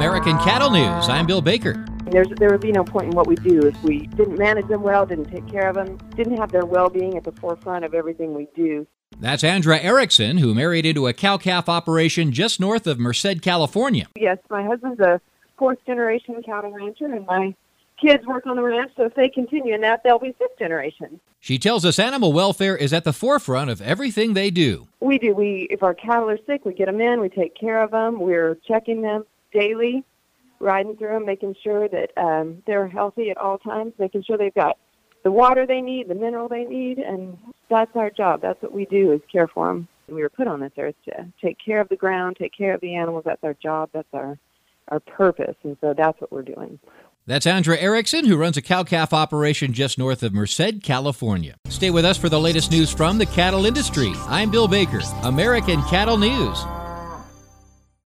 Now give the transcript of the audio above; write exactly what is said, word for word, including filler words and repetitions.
American Cattle News. I'm Bill Baker. There's, there would be no point in what we do if we didn't manage them well, didn't take care of them, didn't have their well-being at the forefront of everything we do. That's Andra Erickson, who married into a cow-calf operation just north of Merced, California. Yes, my husband's a fourth-generation cattle rancher, and my kids work on the ranch, so if they continue in that, they'll be fifth generation. She tells us animal welfare is at the forefront of everything they do. We do. We, if our cattle are sick, we get them in, we take care of them, we're checking them daily, riding through them, making sure that um, they're healthy at all times, making sure they've got the water they need, the mineral they need, and that's our job. That's what we do, is care for them. We were put on this earth to take care of the ground, take care of the animals. That's our job. That's our, our purpose, and so that's what we're doing. That's Andra Erickson, who runs a cow-calf operation just north of Merced, California. Stay with us for the latest news from the cattle industry. I'm Bill Baker, American Cattle News.